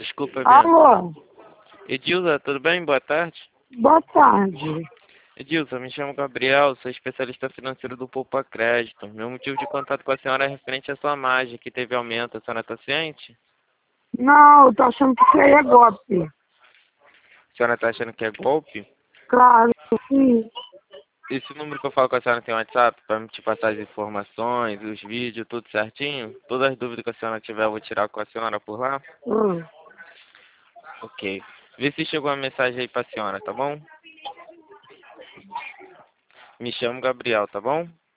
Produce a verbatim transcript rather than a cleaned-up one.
Desculpa, minha. Alô? Edilza, tudo bem? Boa tarde. Boa tarde. Edilza, me chamo Gabriel, sou especialista financeiro do Poupa Crédito. Meu motivo de contato com a senhora é referente à sua margem, que teve aumento. A senhora está ciente? Não, eu tô achando que isso aí é golpe. A senhora está achando que é golpe? Claro, sim. Esse número que eu falo com a senhora tem WhatsApp para te passar as informações, os vídeos, tudo certinho? Todas as dúvidas que a senhora tiver, eu vou tirar com a senhora por lá? Hum. Ok. Vê se chegou a mensagem aí para a senhora, tá bom? Me chamo Gabriel, tá bom?